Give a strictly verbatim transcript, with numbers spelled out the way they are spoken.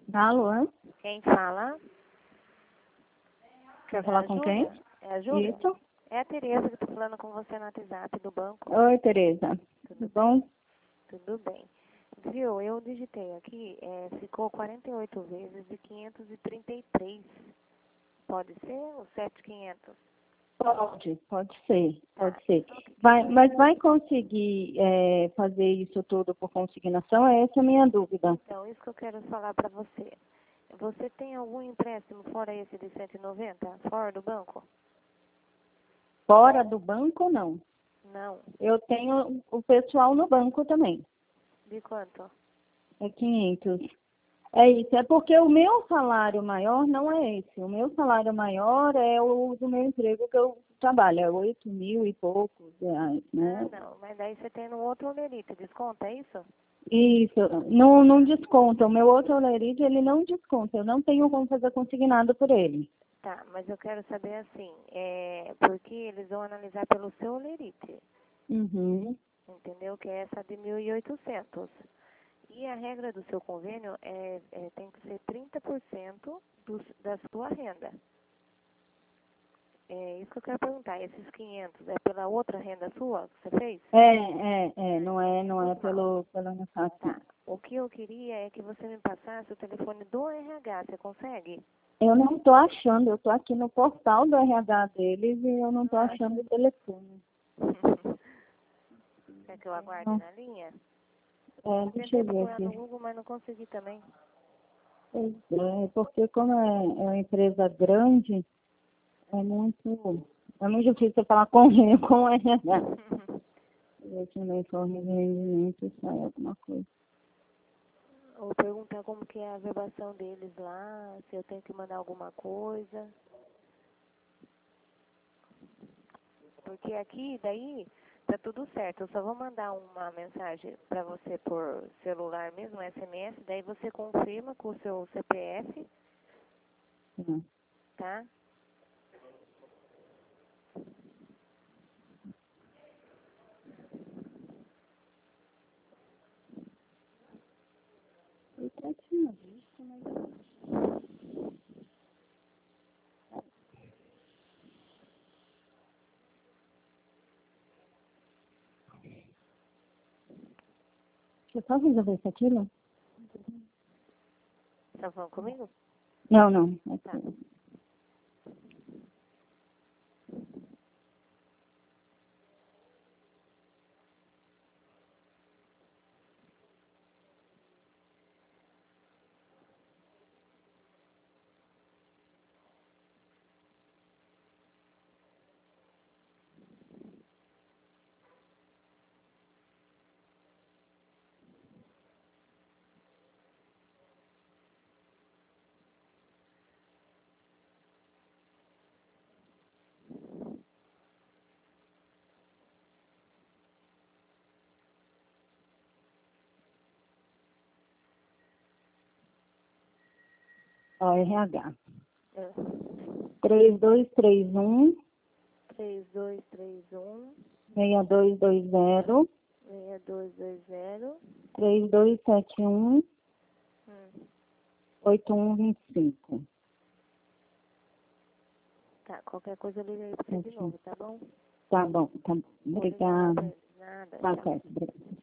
Alô? Quem fala? Quer É falar a com Júlia? quem? É a Júlia? Isso. É a Tereza que está falando com você no WhatsApp do banco. Oi, Tereza. Tudo Tudo bom? Tudo bem. Viu, eu digitei aqui, é, ficou quarenta e oito vezes de quinhentos e trinta e três. Pode ser o sete mil e quinhentos? Pode, pode ser, Tá. pode ser. Só que Vai, queria- mas vai conseguir é, fazer isso tudo por consignação? Essa é a minha dúvida. Então, isso que eu quero falar para você. Você tem algum empréstimo fora esse de cento e noventa? Fora do banco? Fora do banco, não. Não. Eu tenho o pessoal no banco também. De quanto? É quinhentos. É isso, é porque o meu salário maior não é esse. O meu salário maior é o do meu emprego que eu trabalho, é oito mil e poucos reais, né? Ah, não. Mas daí você tem no outro olerite, desconta, é isso? Isso, não, não desconta. O meu outro olerite, ele não desconta. Eu não tenho como fazer consignado por ele. Tá, mas eu quero saber assim, é, porque eles vão analisar pelo seu olerite, Uhum. entendeu? Que é essa de mil e oitocentos. E a regra do seu convênio é, é tem que ser trinta por cento do, da sua renda. É isso que eu quero perguntar. Esses quinhentos é pela outra renda sua que você fez? É, é, é, não é, não é Normal. pelo, pelo Unifácil, não. Tá. O que eu queria é que você me passasse o telefone do R H. Você consegue? Eu não estou achando, eu estou aqui no portal do R H deles e eu não estou Ah. achando o telefone. Quer que eu aguarde Não. na linha? É, Eu deixa tentei eu ver procurar no aqui. Google, mas não consegui também. Pois é, porque como é, é uma empresa grande, é muito, é muito difícil você falar com, com o R H. Eu aqui no informe de rendimento sai alguma coisa. Ou perguntar como que é a verbação deles lá, se eu tenho que mandar alguma coisa. Porque aqui, daí, tá tudo certo. Eu só vou mandar uma mensagem para você por celular mesmo, um S M S, daí você confirma com o seu C P F, Tá. tá? Eu até tinha visto, mas eu não. Deixa eu só resolver isso aqui, não? Tá falando comigo? Não, não. É Tá. que- Ó, R H. É. três dois três um, três dois três um, seis dois dois zero, seis dois dois zero. três dois sete um, Hum. oito um dois cinco. Tá, qualquer coisa eu ligo aí pra você de novo, tá bom? Tá bom, tá bom. Vou ligar lá pra Obrigada. eles. Nada, Tá tchau. certo, obrigada.